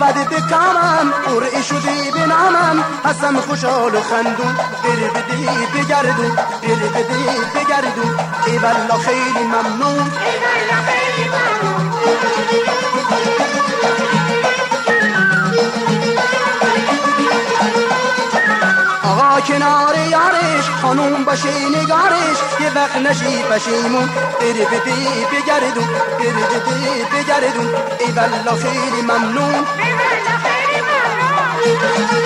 آمده به کامم قرعه شدی به نامم هستم خوشحال و خندون دل بدی بگردون دل بدی بگردون ای والله خیلی ممنون ای والله خیلی ممنون آقا کنار یارش خانوم باشه نگارش یه وقت نشی پشیمون بره بدی بگردون بره بدی بگردون ای والله خیلی ممنون ای والله خیلی ممنون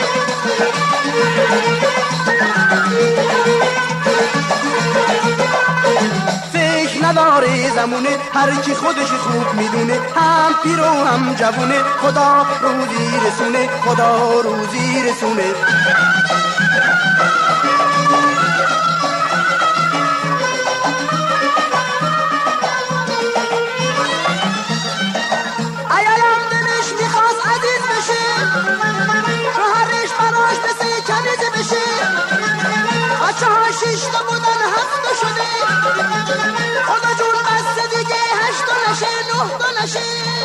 فکر نداره زمونه هر کی خودش خوب میدونه هم پیر و هم جوونه خدا روزی رسونه خدا روزی رسونه شیشتا بودن هفتا شده خدا جون بسته دیگه هشتا نشه نهتا نشه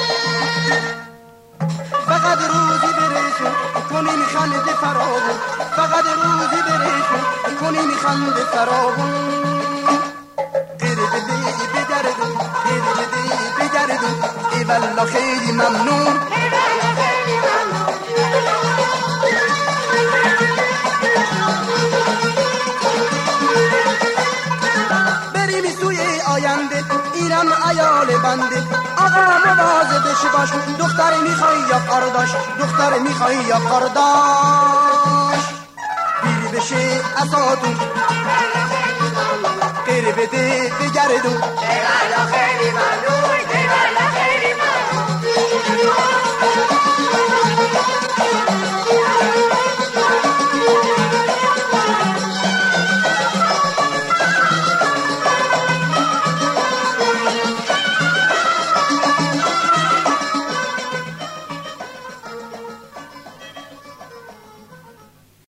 فقط روزی برسون کنی میخنده فراغون فقط روزی برسون کنی میخنده فراغون غیر بدی بگردون غیر بدی بگردون ای والله خیلی ممنون ای والله خیلی ممنون اینم عیال بنده آقا مواظبش باش دختر میخوای یا قرداش دختر میخوای یا قرداش بیر بشه اساتون غیر بده بگردون